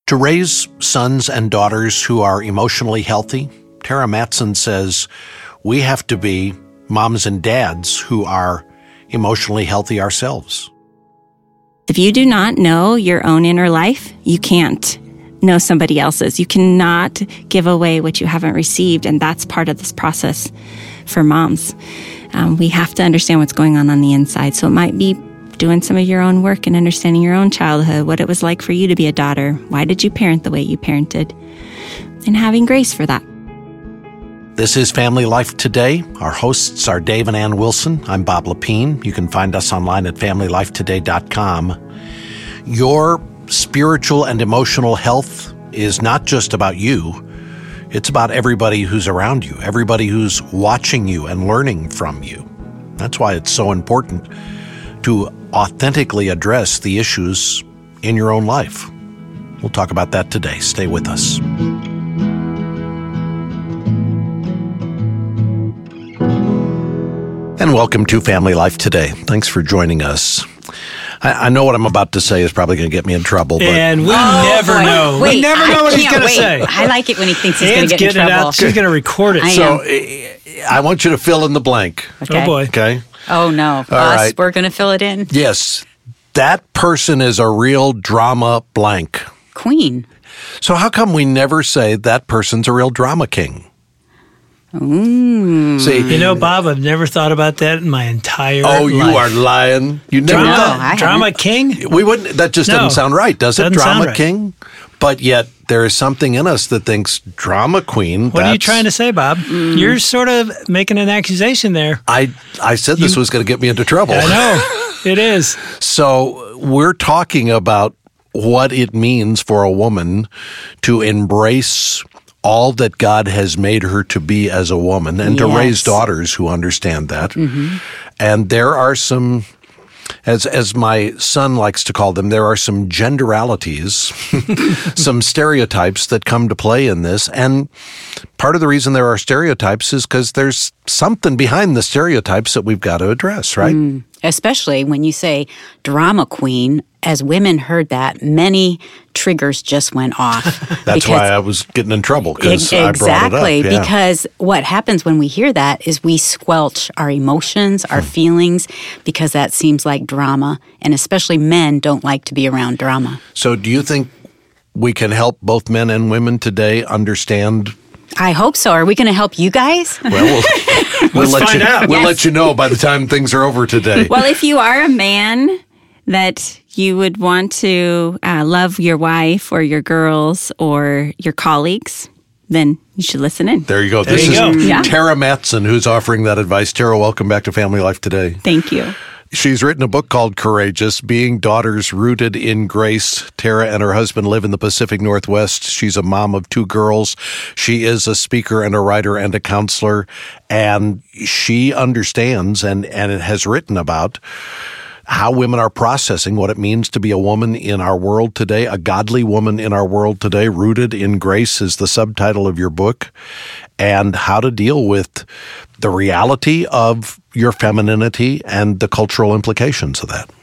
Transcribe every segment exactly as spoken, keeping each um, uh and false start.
To raise sons and daughters who are emotionally healthy, Tara Matson says we have to be moms and dads who are emotionally healthy ourselves. If you do not know your own inner life, you can't know somebody else's. You cannot give away what you haven't received, and that's part of this process for moms. Um, we have to understand what's going on on the inside. So it might be doing some of your own work and understanding your own childhood, what it was like for you to be a daughter. Why did you parent the way you parented? And having grace for that. This is Family Life Today. Our hosts are Dave and Ann Wilson. I'm Bob Lepine. You can find us online at family life today dot com. Your spiritual and emotional health is not just about you. It's about everybody who's around you, everybody who's watching you and learning from you. That's why it's so important to authentically address the issues in your own life. We'll talk about that today. Stay with us. And welcome to Family Life Today. Thanks for joining us. I, I know what I'm about to say is probably going to get me in trouble. But and we oh, never boy. know. Wait, we never know I what he's going to wait. say. I like it when he thinks he's going to get in getting trouble. It out. She's going to record it. I so uh, I want you to fill in the blank. Okay. Oh, boy. Okay? Oh, no. Us, right. We're going to fill it in. Yes. That person is a real drama blank. Queen. So how come we never say that person's a real drama king? Mm. See, You know, Bob, I've never thought about that in my entire oh, life. you are lying. You never Drama, No, thought. I drama haven't. king? We wouldn't. That just No. doesn't sound right, does it? Doesn't Drama sound right. king. But yet there is something in us that thinks drama queen. What are you trying to say, Bob? Mm. You're sort of making an accusation there. I I said this was going to get me into trouble. I know. It is. So we're talking about what it means for a woman to embrace all that God has made her to be as a woman and to Yes. raise daughters who understand that. Mm-hmm. And there are some, as as my son likes to call them, there are some genderalities, some stereotypes that come to play in this. And part of the reason there are stereotypes is because there's something behind the stereotypes that we've got to address, right? Mm. Especially when you say drama queen. As women heard that, many triggers just went off. That's because- why I was getting in trouble, because I brought it up. Exactly, Yeah. because what happens when we hear that is we squelch our emotions, our Hmm. feelings, because that seems like drama, and especially men don't like to be around drama. So do you think we can help both men and women today understand? I hope so. Are we going to help you guys? Well, we'll, we'll let find you, out. We'll Yes. let you know by the time things are over today. Well, if you are a man that you would want to uh, love your wife or your girls or your colleagues, then you should listen in. There you go. There this you is go. Yeah. Tara Matson who's offering that advice. Tara, welcome back to Family Life Today. Thank you. She's written a book called Courageous, Being Daughters Rooted in Grace. Tara and her husband live in the Pacific Northwest. She's a mom of two girls. She is a speaker and a writer and a counselor, and she understands and, and has written about how women are processing what it means to be a woman in our world today, a godly woman in our world today. Rooted in Grace is the subtitle of your book, and how to deal with the reality of your femininity and the cultural implications of that.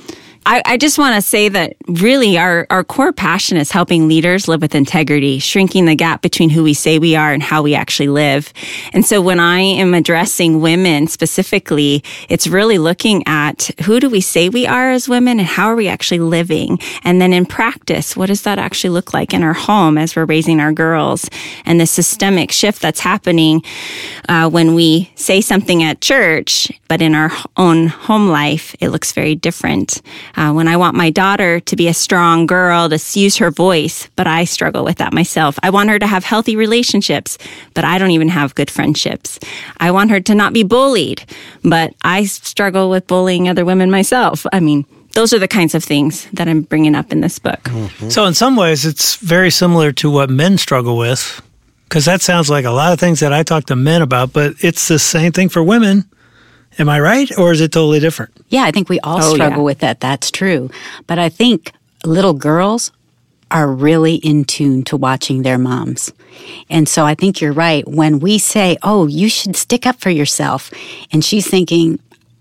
I, I just want to say that really our, our core passion is helping leaders live with integrity, shrinking the gap between who we say we are and how we actually live. And so when I am addressing women specifically, it's really looking at who do we say we are as women and how are we actually living? And then in practice, what does that actually look like in our home as we're raising our girls? And the systemic shift that's happening uh, when we say something at church, but in our own home life, it looks very different. Uh, when I want my daughter to be a strong girl, to use her voice, but I struggle with that myself. I want her to have healthy relationships, but I don't even have good friendships. I want her to not be bullied, but I struggle with bullying other women myself. I mean, those are the kinds of things that I'm bringing up in this book. Mm-hmm. So in some ways, it's very similar to what men struggle with, because that sounds like a lot of things that I talk to men about, but it's the same thing for women. Am I right, or is it totally different? Yeah, I think we all Oh, struggle yeah. with that. That's true. But I think little girls are really in tune to watching their moms. And so I think you're right. When we say, oh, you should stick up for yourself, and she's thinking,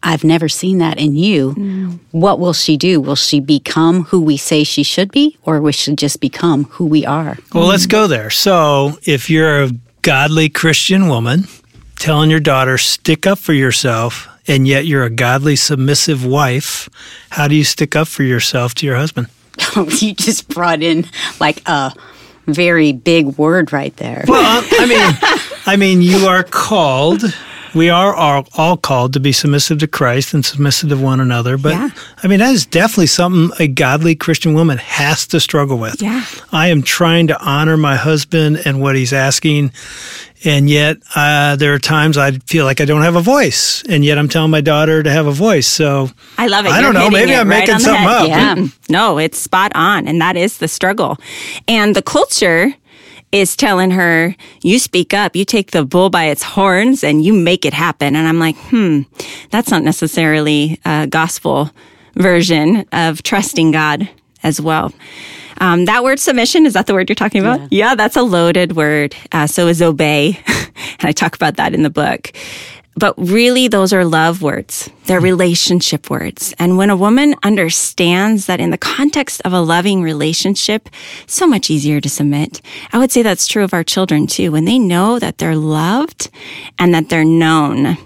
I've never seen that in you. Mm. What will she do? Will she become who we say she should be, or will she just become who we are? Well, let's go there. So if you're a godly Christian woman telling your daughter, stick up for yourself, and yet you're a godly, submissive wife, how do you stick up for yourself to your husband? You just brought in like a very big word right there. Well, I mean, I mean, you are called... We are all, all called to be submissive to Christ and submissive to one another. But, yeah. I mean, that is definitely something a godly Christian woman has to struggle with. Yeah. I am trying to honor my husband and what he's asking, and yet uh, there are times I feel like I don't have a voice, and yet I'm telling my daughter to have a voice. So I love it. I You're don't know. Maybe I'm right making something up. Yeah. No, it's spot on, and that is the struggle. And the culture is telling her, you speak up, you take the bull by its horns and you make it happen. And I'm like, hmm, that's not necessarily a gospel version of trusting God as well. Um, that word submission, is that the word you're talking about? Yeah, yeah that's a loaded word. Uh, so is obey. And I talk about that in the book. But really, those are love words. They're relationship words. And when a woman understands that in the context of a loving relationship, so much easier to submit. I would say that's true of our children too. When they know that they're loved and that they're known.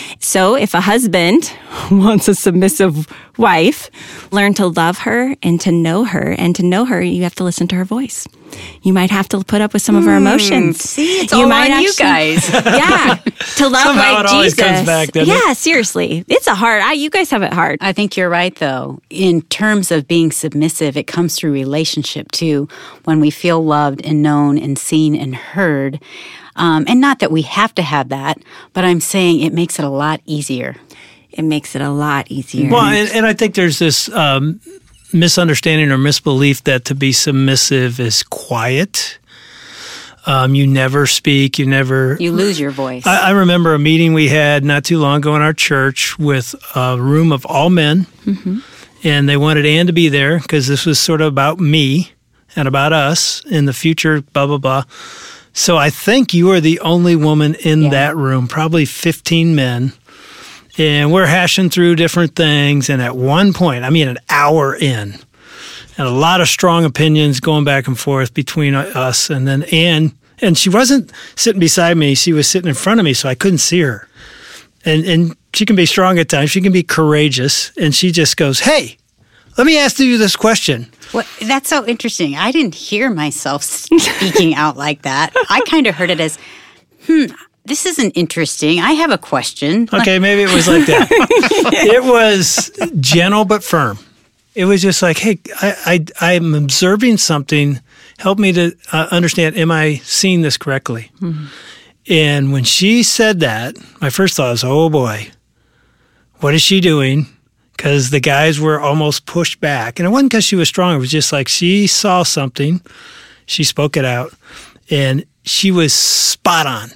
So if a husband wants a submissive wife, learn to love her and to know her. And to know her, you have to listen to her voice. You might have to put up with some of her emotions. Mm, see, it's you all might on actually, you guys. Yeah, to love Somehow like it always Jesus. Comes back, doesn't yeah, it? seriously, it's a hard. I, you guys have it hard. I think you're right, though. In terms of being submissive, it comes through relationship too. When we feel loved and known and seen and heard. Um, and not that we have to have that, but I'm saying it makes it a lot easier. It makes it a lot easier. Well, and, and I think there's this um, misunderstanding or misbelief that to be submissive is quiet. Um, you never speak. You never... You lose your voice. I, I remember a meeting we had not too long ago in our church with a room of all men, mm-hmm. and they wanted Ann to be there because this was sort of about me and about us in the future, blah, blah, blah. So I think you are the only woman in yeah. that room, probably fifteen men. And we're hashing through different things. And at one point, I mean, an hour in, and a lot of strong opinions going back and forth between us. And then Ann, and she wasn't sitting beside me. She was sitting in front of me, so I couldn't see her. And, and she can be strong at times. She can be courageous. And she just goes, hey, let me ask you this question. Well, that's so interesting. I didn't hear myself speaking out like that. I kind of heard it as, hmm, this isn't interesting. I have a question. Okay, maybe it was like that. It was gentle but firm. It was just like, hey, I, I, I'm observing something. Help me to uh, understand, am I seeing this correctly? Mm-hmm. And when she said that, my first thought was, oh boy, what is she doing? Because the guys were almost pushed back. And it wasn't because she was strong. It was just like she saw something. She spoke it out. And she was spot on.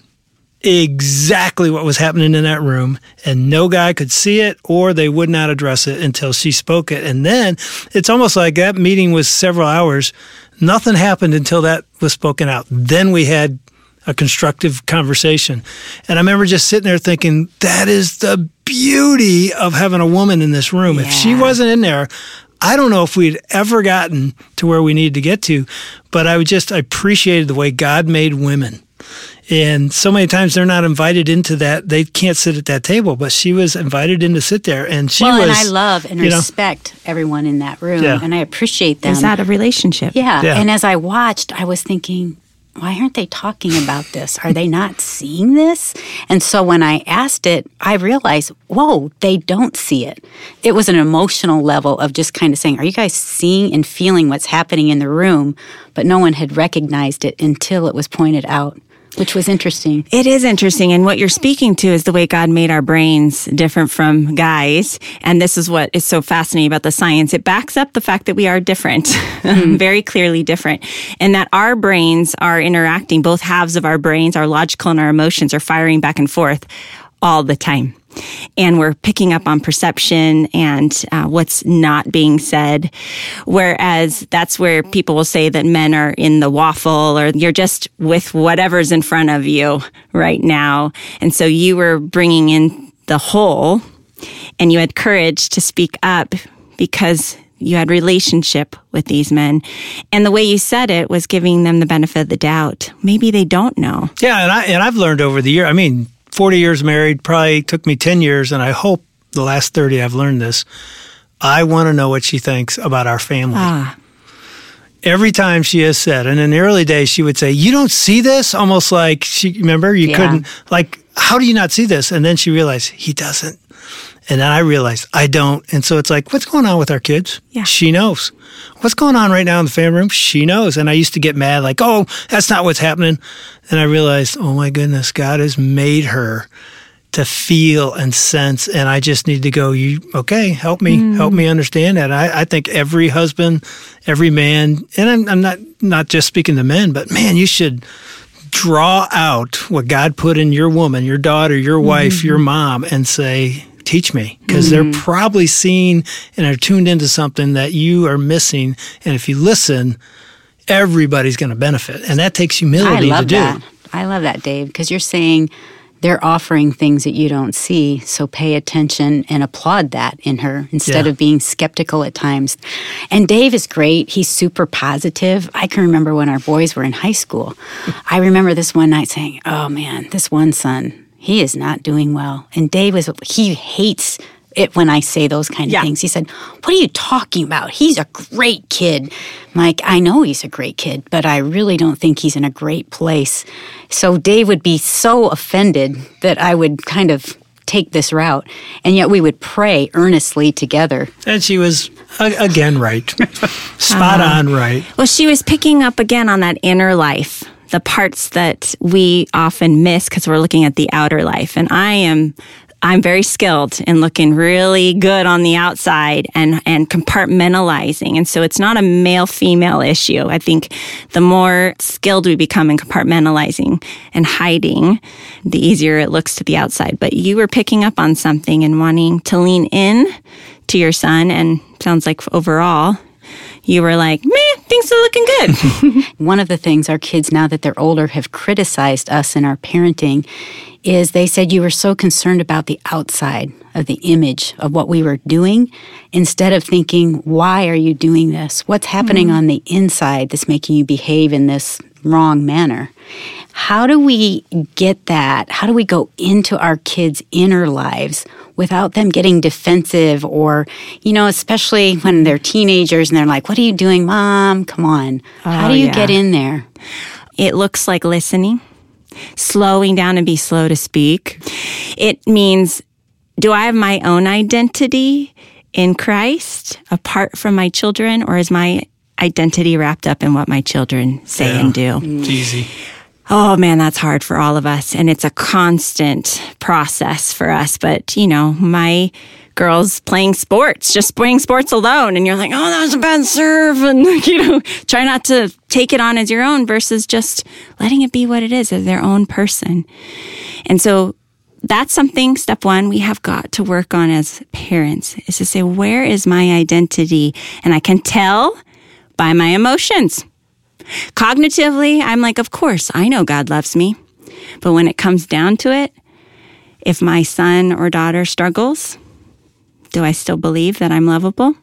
Exactly what was happening in that room. And no guy could see it or they would not address it until she spoke it. And then it's almost like that meeting was several hours. Nothing happened until that was spoken out. Then we had a constructive conversation. And I remember just sitting there thinking, that is the beauty of having a woman in this room. Yeah. If she wasn't in there, I don't know if we'd ever gotten to where we needed to get to, but I would just I appreciated the way God made women. And so many times they're not invited into that. They can't sit at that table, but she was invited in to sit there. And she well, was... and I love and respect know, everyone in that room, yeah. and I appreciate them. Is that a relationship? Yeah. yeah. And as I watched, I was thinking, why aren't they talking about this? Are they not seeing this? And so when I asked it, I realized, whoa, they don't see it. It was an emotional level of just kind of saying, are you guys seeing and feeling what's happening in the room? But no one had recognized it until it was pointed out, which was interesting. It is interesting. And what you're speaking to is the way God made our brains different from guys. And this is what is so fascinating about the science. It backs up the fact that we are different, mm. very clearly different. And that our brains are interacting, both halves of our brains, our logical and our emotions are firing back and forth all the time. And we're picking up on perception and uh, what's not being said. Whereas that's where people will say that men are in the waffle or you're just with whatever's in front of you right now. And so you were bringing in the whole and you had courage to speak up because you had relationship with these men. And the way you said it was giving them the benefit of the doubt. Maybe they don't know. Yeah, and, I, and I've learned over the year, I mean, forty years married, probably took me ten years, and I hope the last thirty I've learned this. I want to know what she thinks about our family. Ah. Every time she has said, and in the early days, she would say, you don't see this? Almost like, she remember, you Yeah. couldn't, like, how do you not see this? And then she realized, he doesn't. And then I realized, I don't. And so it's like, what's going on with our kids? Yeah. She knows. What's going on right now in the family room? She knows. And I used to get mad, like, oh, that's not what's happening. And I realized, oh my goodness, God has made her to feel and sense, and I just need to go, you okay, help me, mm. help me understand that. I, I think every husband, every man, and I'm, I'm not, not just speaking to men, but man, you should draw out what God put in your woman, your daughter, your wife, mm. your mom, and say, teach me, because mm. they're probably seeing and are tuned into something that you are missing, and if you listen, everybody's going to benefit, and that takes humility I love to do. That. I love that, Dave, because you're saying they're offering things that you don't see, so pay attention and applaud that in her instead Yeah. of being skeptical at times. And Dave is great. He's super positive. I can remember when our boys were in high school. I remember this one night saying, oh man, this one son, he is not doing well. And Dave was, he hates it when I say those kind of Yeah. things. He said, what are you talking about? He's a great kid. I'm like, I know he's a great kid, but I really don't think he's in a great place. So Dave would be so offended that I would kind of take this route. And yet we would pray earnestly together. And she was, uh, again, right. Spot Uh-huh. on right. Well, she was picking up again on that inner life, the parts that we often miss because we're looking at the outer life. And I am... I'm very skilled in looking really good on the outside and, and compartmentalizing. And so it's not a male-female issue. I think the more skilled we become in compartmentalizing and hiding, the easier it looks to the outside. But you were picking up on something and wanting to lean in to your son, and sounds like overall, you were like, meh, things are looking good. One of the things our kids, now that they're older, have criticized us in our parenting is they said you were so concerned about the outside of the image of what we were doing instead of thinking, why are you doing this? What's happening mm-hmm. on the inside that's making you behave in this wrong manner? How do we get that? How do we go into our kids' inner lives without them getting defensive or, you know, especially when they're teenagers and they're like, what are you doing, Mom? Come on. Oh, How do you yeah. get in there? It looks like listening, slowing down and be slow to speak. It means, do I have my own identity in Christ apart from my children, or is my identity wrapped up in what my children say Yeah. and do? It's easy. Oh man, that's hard for all of us. And it's a constant process for us. But, you know, my girls playing sports, just playing sports alone. And you're like, oh, that was a bad serve. And, you know, try not to take it on as your own versus just letting it be what it is as their own person. And so that's something, step one, we have got to work on as parents, is to say, where is my identity? And I can tell by my emotions. Cognitively, I'm like, of course, I know God loves me. But when it comes down to it, if my son or daughter struggles, do I still believe that I'm lovable?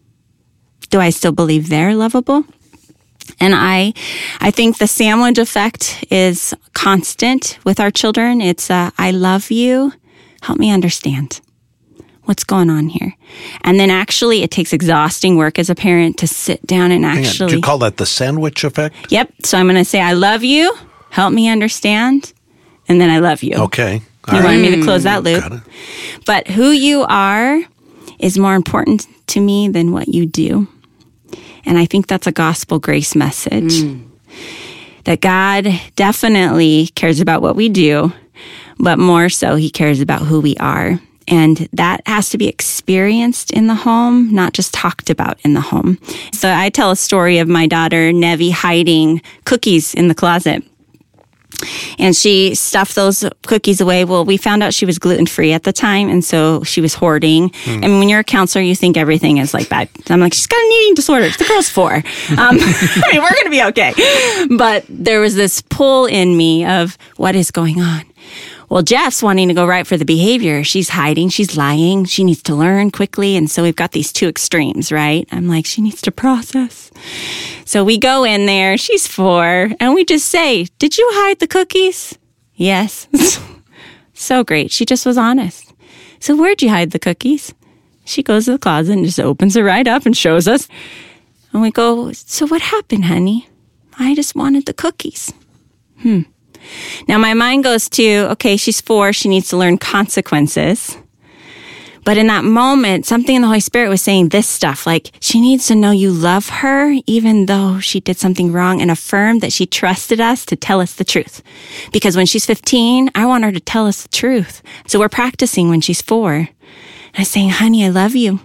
Do I still believe they're lovable? And I I think the sandwich effect is constant with our children. It's, uh, I love you. Help me understand. What's going on here? And then actually, it takes exhausting work as a parent to sit down and Hang on, actually... do you call that the sandwich effect? Yep. So I'm going to say, I love you. Help me understand. And then I love you. Okay. All You right. wanted me to close that loop. Got it. But who you are is more important to me than what you do. And I think that's a gospel grace message. Mm. That God definitely cares about what we do, but more so, he cares about who we are. And that has to be experienced in the home, not just talked about in the home. So I tell a story of my daughter, Nevi, hiding cookies in the closet. And she stuffed those cookies away. Well, we found out she was gluten-free at the time, and so she was hoarding. Hmm. I mean, when you're a counselor, you think everything is like bad. I'm like, she's got an eating disorder. The girl's four. Um, I mean, we're going to be okay. But there was this pull in me of what is going on. Well, Jeff's wanting to go right for the behavior. She's hiding. She's lying. She needs to learn quickly. And so we've got these two extremes, right? I'm like, she needs to process. So we go in there. She's four. And we just say, did you hide the cookies? Yes. So great. She just was honest. So where'd you hide the cookies? She goes to the closet and just opens it right up and shows us. And we go, so what happened, honey? I just wanted the cookies. Hmm. Now, my mind goes to, okay, she's four. She needs to learn consequences. But in that moment, something in the Holy Spirit was saying this stuff, like she needs to know you love her, even though she did something wrong, and affirm that she trusted us to tell us the truth. Because when she's fifteen, I want her to tell us the truth. So we're practicing when she's four. And I'm saying, honey, I love you.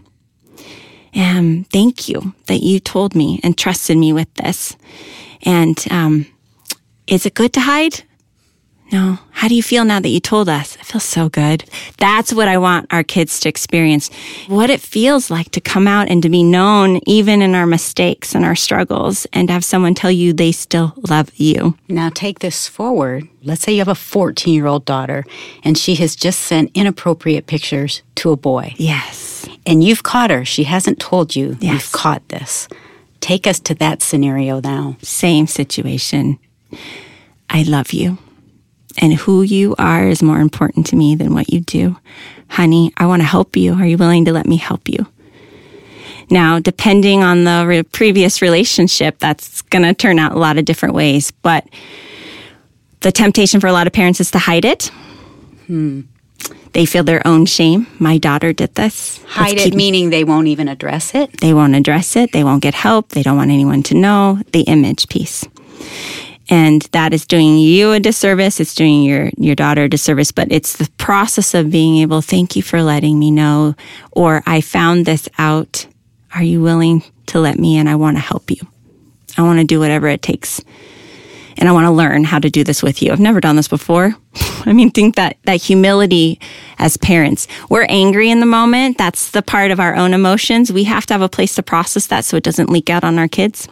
And thank you that you told me and trusted me with this. And um, is it good to hide? No. How do you feel now that you told us? I feel so good. That's what I want our kids to experience. What it feels like to come out and to be known even in our mistakes and our struggles and have someone tell you they still love you. Now take this forward. Let's say you have a fourteen-year-old daughter and she has just sent inappropriate pictures to a boy. Yes. And you've caught her. She hasn't told you Yes. you've caught this. Take us to that scenario now. Same situation. I love you. And who you are is more important to me than what you do. Honey, I want to help you. Are you willing to let me help you? Now, depending on the re- previous relationship, that's going to turn out a lot of different ways. But the temptation for a lot of parents is to hide it. Hmm. They feel their own shame. My daughter did this. Hide Let's it, keep- meaning they won't even address it? They won't address it. They won't get help. They don't want anyone to know. The image piece. And that is doing you a disservice. It's doing your, your daughter a disservice. But it's the process of being able, thank you for letting me know, or I found this out. Are you willing to let me in? I want to help you. I want to do whatever it takes. And I want to learn how to do this with you. I've never done this before. I mean, think that, that humility as parents. We're angry in the moment. That's the part of our own emotions. We have to have a place to process that so it doesn't leak out on our kids.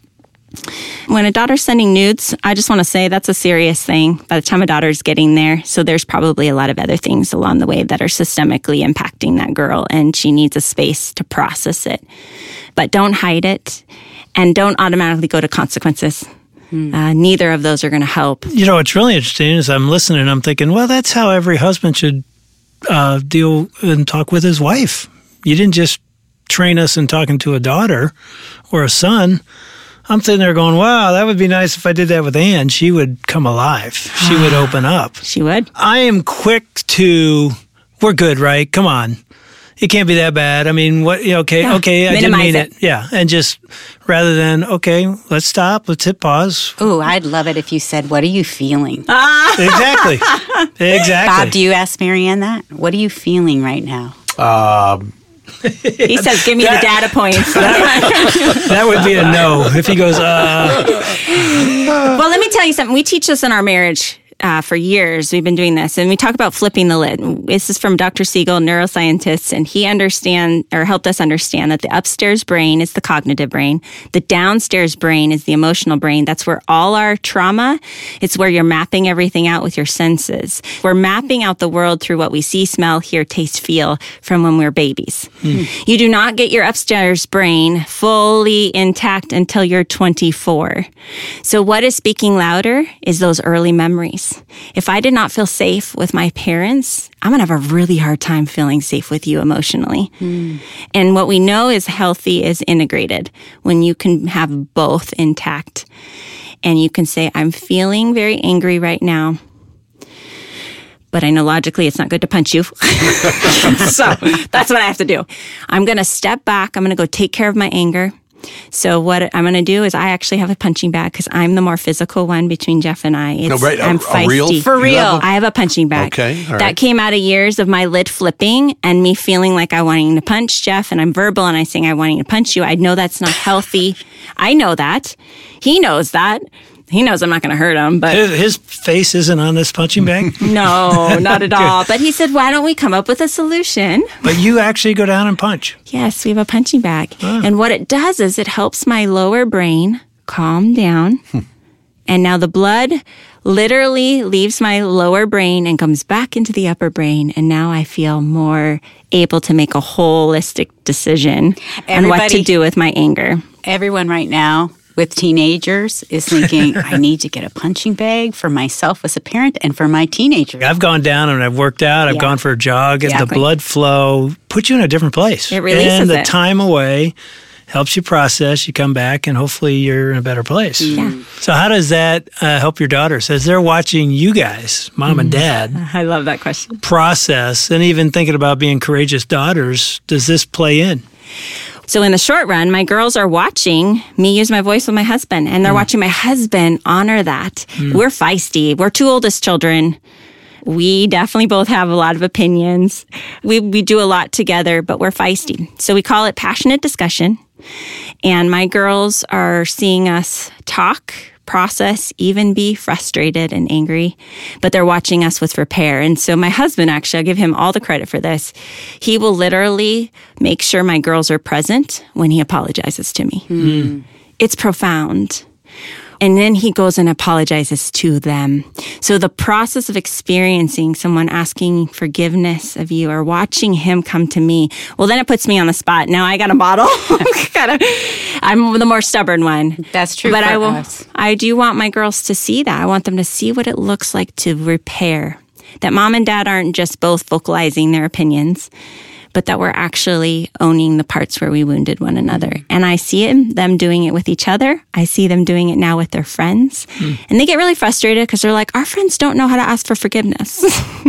When a daughter's sending nudes, I just want to say that's a serious thing by the time a daughter's getting there. So there's probably a lot of other things along the way that are systemically impacting that girl, and she needs a space to process it. But don't hide it, and don't automatically go to consequences. Hmm. Uh, neither of those are going to help. You know, what's really interesting is I'm listening and I'm thinking, well, that's how every husband should uh, deal and talk with his wife. You didn't just train us in talking to a daughter or a son. I'm sitting there going, wow, that would be nice if I did that with Ann. She would come alive. She would open up. She would. I am quick to, we're good, right? Come on. It can't be that bad. I mean, what, okay, Yeah. okay, I didn't Minimize mean it. it. Yeah. And just rather than, okay, let's stop, let's hit pause. Ooh, I'd love it if you said, what are you feeling? Exactly. Exactly. Bob, do you ask Marianne that? What are you feeling right now? Um, He says, give me the data points. That would be a no. If he goes, uh, Well, let me tell you something. We teach this in our marriage uh, for years. We've been doing this, and we talk about flipping the lid. This is from Doctor Siegel, neuroscientist, and he understand or helped us understand that the upstairs brain is the cognitive brain. The downstairs brain is the emotional brain. That's where all our trauma, it's where you're mapping everything out with your senses. We're mapping out the world through what we see, smell, hear, taste, feel from when we're babies. Hmm. You do not get your upstairs brain fully intact until you're twenty-four. So what is speaking louder is those early memories. If I did not feel safe with my parents, I'm going to have a really hard time feeling safe with you emotionally. Mm. And what we know is healthy is integrated, when you can have both intact. And you can say, I'm feeling very angry right now, but I know logically it's not good to punch you. So that's what I have to do. I'm going to step back. I'm going to go take care of my anger. So what I'm going to do is I actually have a punching bag because I'm the more physical one between Jeff and I. It's, no, right. I'm a, feisty. A real, For real. Have a, I have a punching bag. Okay. All right. That came out of years of my lid flipping and me feeling like I wanting to punch Jeff, and I'm verbal and I saying I wanting to punch you. I know that's not healthy. I know that. He knows that. He knows I'm not going to hurt him, but his, his face isn't on this punching bag. no, not at all. But he said, why don't we come up with a solution? But you actually go down and punch. Yes, we have a punching bag. Oh. And what it does is it helps my lower brain calm down And now the blood literally leaves my lower brain and comes back into the upper brain. And now I feel more able to make a holistic decision on what to do with my anger. Everyone right now with teenagers is thinking, I need to get a punching bag for myself as a parent and for my teenager. I've gone down and I've worked out. I've Yeah. gone for a jog. And Exactly. the blood flow puts you in a different place. It releases And the it. time away helps you process. You come back and hopefully you're in a better place. Yeah. So how does that uh, help your daughters as they're watching you guys, mom and dad, I love that question. process and even thinking about being courageous daughters? Does this play in? So in the short run, my girls are watching me use my voice with my husband, and they're watching my husband honor that. We're feisty. We're two oldest children. We definitely both have a lot of opinions. We we do a lot together, but we're feisty. So we call it passionate discussion. And my girls are seeing us talk, process, even be frustrated and angry, but they're watching us with repair. And so my husband, actually, I'll give him all the credit for this. He will literally make sure my girls are present when he apologizes to me. Mm. It's profound. And then he goes and apologizes to them. So the process of experiencing someone asking forgiveness of you or watching him come to me, well, then it puts me on the spot. Now I got to model. gotta, I'm the more stubborn one. That's true But for I will. us. I do want my girls to see that. I want them to see what it looks like to repair. That mom and dad aren't just both vocalizing their opinions, but that we're actually owning the parts where we wounded one another. And I see it, them doing it with each other. I see them doing it now with their friends. Mm. And they get really frustrated because they're like, our friends don't know how to ask for forgiveness.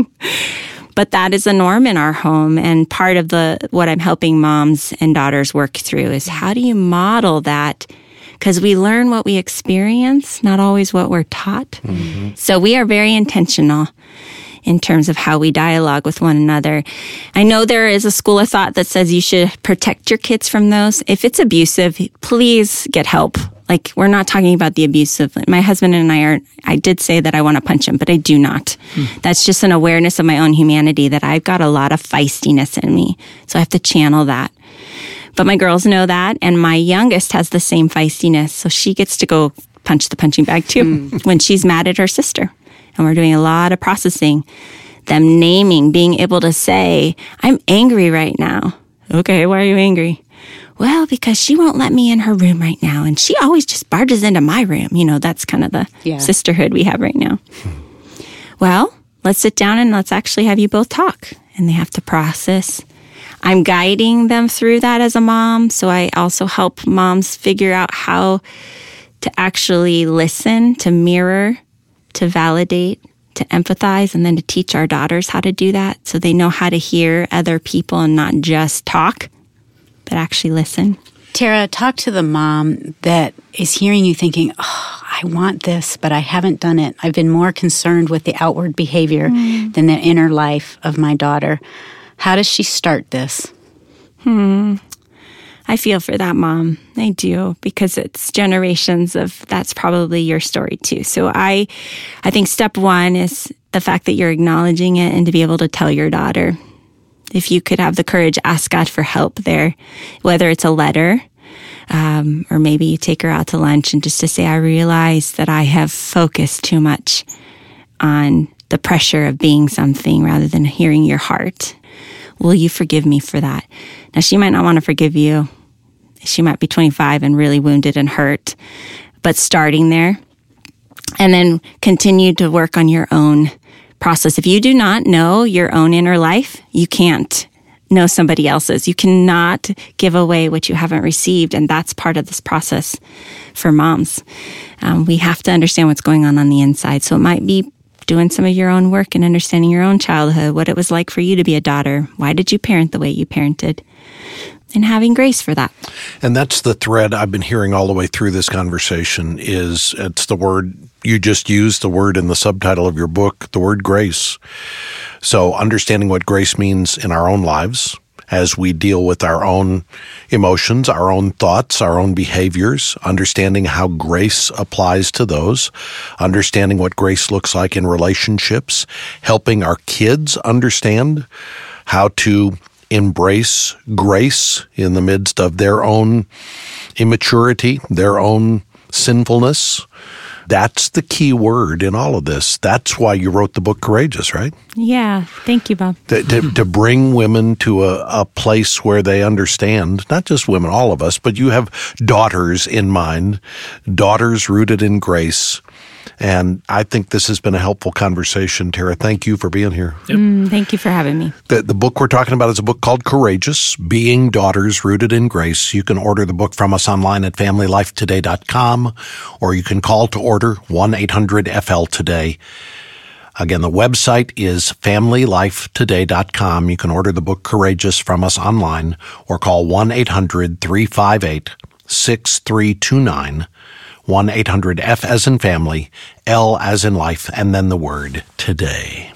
But that is a norm in our home. And part of the what I'm helping moms and daughters work through is how do you model that? Because we learn what we experience, not always what we're taught. Mm-hmm. So we are very intentional in terms of how we dialogue with one another. I know there is a school of thought that says you should protect your kids from those. If it's abusive, please get help. Like, we're not talking about the abusive. My husband and I are, I did say that I want to punch him, but I do not. Mm. That's just an awareness of my own humanity that I've got a lot of feistiness in me. So I have to channel that. But my girls know that, and my youngest has the same feistiness. So she gets to go punch the punching bag too mm. when she's mad at her sister. And we're doing a lot of processing, them naming, being able to say, I'm angry right now. Okay, why are you angry? Well, because she won't let me in her room right now. And she always just barges into my room. You know, that's kind of the yeah. sisterhood we have right now. Well, let's sit down and let's actually have you both talk. And they have to process. I'm guiding them through that as a mom. So I also help moms figure out how to actually listen, to mirror, to validate, to empathize, and then to teach our daughters how to do that so they know how to hear other people and not just talk, but actually listen. Tara, talk to the mom that is hearing you thinking, oh, I want this, but I haven't done it. I've been more concerned with the outward behavior mm. than the inner life of my daughter. How does she start this? Hmm. I feel for that mom. I do, because it's generations of that's probably your story too. So I I think step one is the fact that you're acknowledging it and to be able to tell your daughter. If you could have the courage, ask God for help there, whether it's a letter um, or maybe you take her out to lunch and just to say, I realize that I have focused too much on the pressure of being something rather than hearing your heart. Will you forgive me for that? Now, she might not want to forgive you. She might be twenty-five and really wounded and hurt, but starting there and then continue to work on your own process. If you do not know your own inner life, you can't know somebody else's. You cannot give away what you haven't received, and that's part of this process for moms. Um, we have to understand what's going on on the inside. So it might be doing some of your own work and understanding your own childhood, what it was like for you to be a daughter. Why did you parent the way you parented? And having grace for that. And that's the thread I've been hearing all the way through this conversation is it's the word you just used, the word in the subtitle of your book, the word grace. So understanding what grace means in our own lives as we deal with our own emotions, our own thoughts, our own behaviors, understanding how grace applies to those, understanding what grace looks like in relationships, helping our kids understand how to embrace grace in the midst of their own immaturity, their own sinfulness, That's the key word in all of this. That's why you wrote the book Courageous, right? Yeah. Thank you, Bob. To, to, to bring women to a, a place where they understand, not just women, all of us, but you have daughters in mind, daughters rooted in grace. And I think this has been a helpful conversation, Tara. Thank you for being here. Yep. Mm, thank you for having me. The, the book we're talking about is a book called Courageous, Being Daughters Rooted in Grace. You can order the book from us online at family life today dot com, or you can call to order one eight hundred F L today. Again, the website is family life today dot com. You can order the book Courageous from us online, or call one eight hundred three five eight six three two nine. one eight hundred F as in family, L as in life, and then the word today.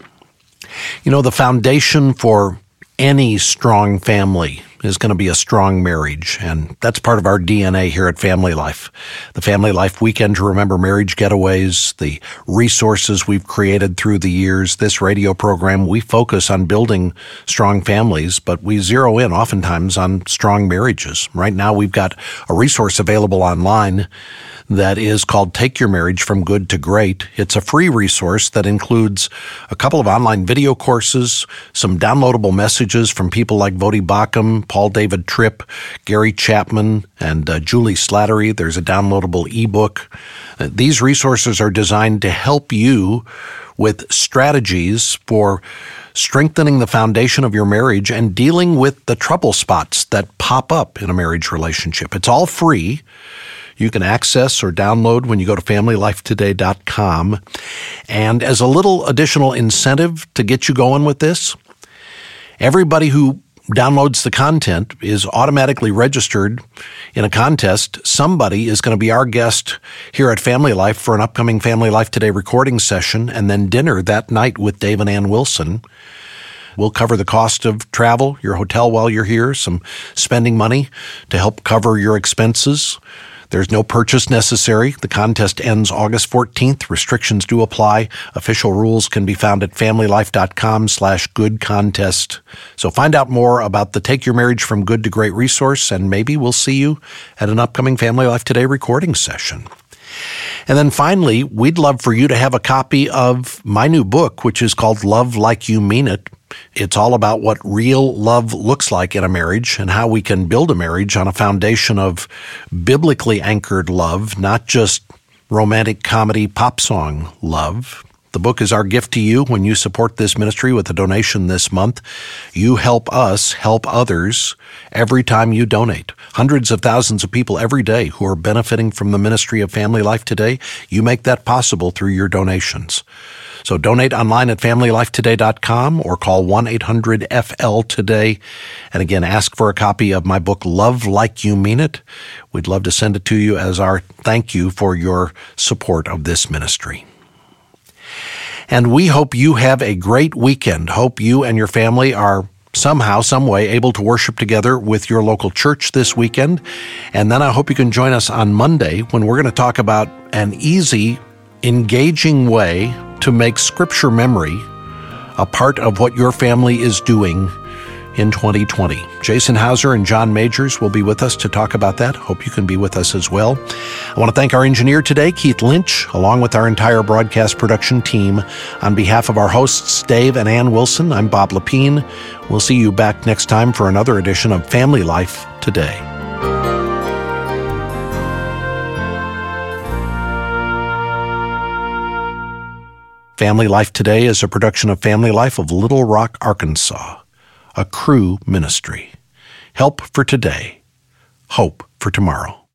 You know, the foundation for any strong family is going to be a strong marriage, and that's part of our D N A here at Family Life. The Family Life Weekend to Remember Marriage Getaways, the resources we've created through the years, this radio program, we focus on building strong families, but we zero in oftentimes on strong marriages. Right now, we've got a resource available online that is called Take Your Marriage from Good to Great. It's a free resource that includes a couple of online video courses, some downloadable messages from people like Vodi Bakum, Paul David Tripp, Gary Chapman, and uh, Julie Slattery. There's a downloadable ebook. Uh, these resources are designed to help you with strategies for strengthening the foundation of your marriage and dealing with the trouble spots that pop up in a marriage relationship. It's all free. You can access or download when you go to family life today dot com. And as a little additional incentive to get you going with this, everybody who downloads the content is automatically registered in a contest. Somebody is going to be our guest here at Family Life for an upcoming Family Life Today recording session and then dinner that night with Dave and Ann Wilson. We'll cover the cost of travel, your hotel while you're here, some spending money to help cover your expenses. There's no purchase necessary. The contest ends August fourteenth. Restrictions do apply. Official rules can be found at family life dot com slash good contest. So find out more about the Take Your Marriage from Good to Great resource, and maybe we'll see you at an upcoming Family Life Today recording session. And then finally, we'd love for you to have a copy of my new book, which is called Love Like You Mean It. It's all about what real love looks like in a marriage and how we can build a marriage on a foundation of biblically anchored love, not just romantic comedy pop song love. The book is our gift to you when you support this ministry with a donation this month. You help us help others every time you donate. Hundreds of thousands of people every day who are benefiting from the ministry of Family Life Today. You make that possible through your donations. So donate online at family life today dot com or call one eight hundred F L today. And again, ask for a copy of my book, Love Like You Mean It. We'd love to send it to you as our thank you for your support of this ministry. And we hope you have a great weekend. Hope you and your family are somehow, some way, able to worship together with your local church this weekend. And then I hope you can join us on Monday when we're going to talk about an easy, engaging way to make Scripture memory a part of what your family is doing in twenty twenty. Jason Hauser and John Majors will be with us to talk about that. Hope you can be with us as well. I want to thank our engineer today, Keith Lynch, along with our entire broadcast production team. On behalf of our hosts, Dave and Ann Wilson, I'm Bob Lepine. We'll see you back next time for another edition of Family Life Today. Family Life Today is a production of Family Life of Little Rock, Arkansas, a Cru ministry. Help for today, hope for tomorrow.